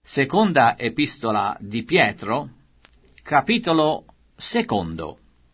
Seconda epistola di Pietro, capitolo 2.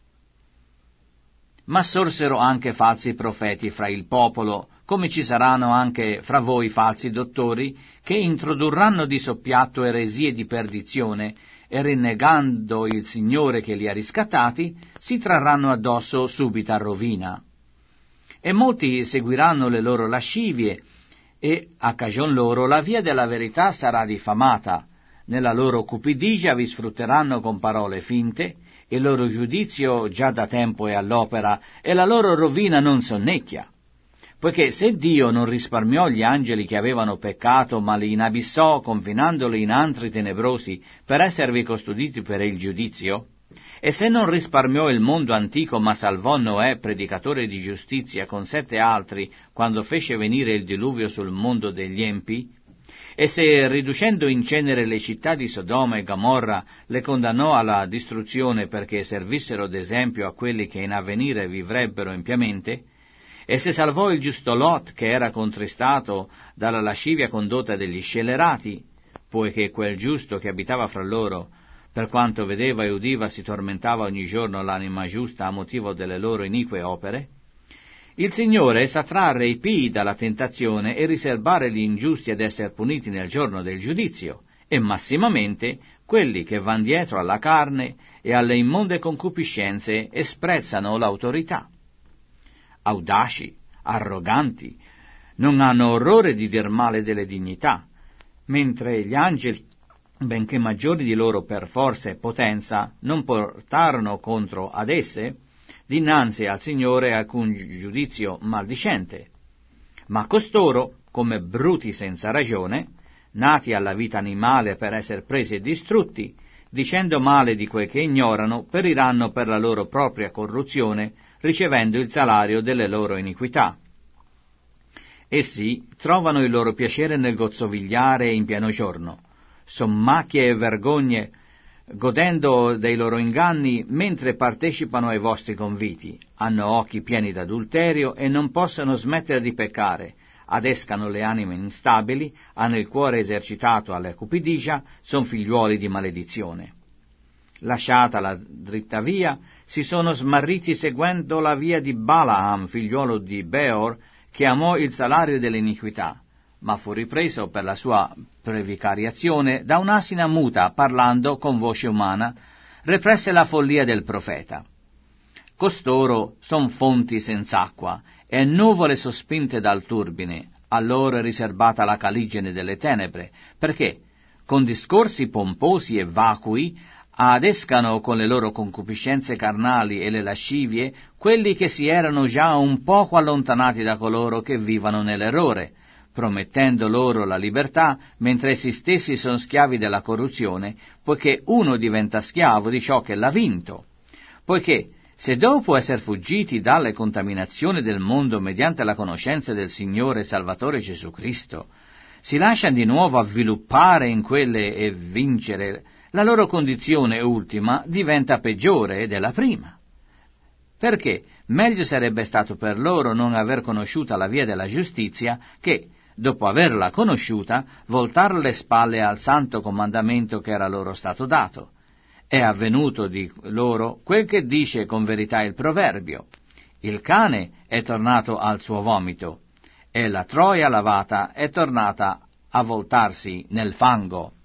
Ma sorsero anche falsi profeti fra il popolo, come ci saranno anche fra voi falsi dottori, che introdurranno di soppiatto eresie di perdizione, e rinnegando il Signore che li ha riscattati, si trarranno addosso subita rovina. E molti seguiranno le loro lascivie, e a cagion loro la via della verità sarà diffamata. Nella loro cupidigia vi sfrutteranno con parole finte, il loro giudizio già da tempo è all'opera, e la loro rovina non sonnecchia. Poiché se Dio non risparmiò gli angeli che avevano peccato, ma li inabissò, confinandoli in antri tenebrosi, per esservi custoditi per il giudizio, e se non risparmiò il mondo antico, ma salvò Noè, predicatore di giustizia, con 7 altri, quando fece venire il diluvio sul mondo degli empi, e se, riducendo in cenere le città di Sodoma e Gomorra, le condannò alla distruzione perché servissero d'esempio a quelli che in avvenire vivrebbero impiamente, e se salvò il giusto Lot, che era contristato dalla lascivia condotta degli scellerati, poiché quel giusto che abitava fra loro, per quanto vedeva e udiva, si tormentava ogni giorno l'anima giusta a motivo delle loro inique opere, il Signore sa trarre i pii dalla tentazione e riservare gli ingiusti ad essere puniti nel giorno del giudizio, e massimamente quelli che van dietro alla carne e alle immonde concupiscenze e sprezzano l'autorità. Audaci, arroganti, non hanno orrore di dir male delle dignità, mentre gli angeli, benché maggiori di loro per forza e potenza, non portarono contro ad esse dinanzi al Signore alcun giudizio maldicente. Ma costoro, come bruti senza ragione, nati alla vita animale per essere presi e distrutti, dicendo male di quel che ignorano, periranno per la loro propria corruzione, ricevendo il salario delle loro iniquità. Essi trovano il loro piacere nel gozzovigliare in pieno giorno, son macchie e vergogne, godendo dei loro inganni mentre partecipano ai vostri conviti, hanno occhi pieni d'adulterio e non possono smettere di peccare, adescano le anime instabili, hanno il cuore esercitato alla cupidigia, son figliuoli di maledizione. Lasciata la dritta via, si sono smarriti seguendo la via di Balaam, figliuolo di Beor, che amò il salario dell'iniquità, ma fu ripreso per la sua previcariazione da un'asina muta, parlando con voce umana, represse la follia del profeta. Costoro son fonti senz'acqua e nuvole sospinte dal turbine, a loro è riservata la caligine delle tenebre, perché, con discorsi pomposi e vacui, adescano con le loro concupiscenze carnali e le lascivie quelli che si erano già un poco allontanati da coloro che vivano nell'errore, promettendo loro la libertà, mentre essi stessi sono schiavi della corruzione, poiché uno diventa schiavo di ciò che l'ha vinto. Poiché, se dopo esser fuggiti dalle contaminazioni del mondo mediante la conoscenza del Signore e Salvatore Gesù Cristo, si lasciano di nuovo avviluppare in quelle e vincere, la loro condizione ultima diventa peggiore della prima. Perché meglio sarebbe stato per loro non aver conosciuta la via della giustizia che, dopo averla conosciuta, voltar le spalle al santo comandamento che era loro stato dato. È avvenuto di loro quel che dice con verità il proverbio: il cane è tornato al suo vomito, e la troia lavata è tornata a voltarsi nel fango.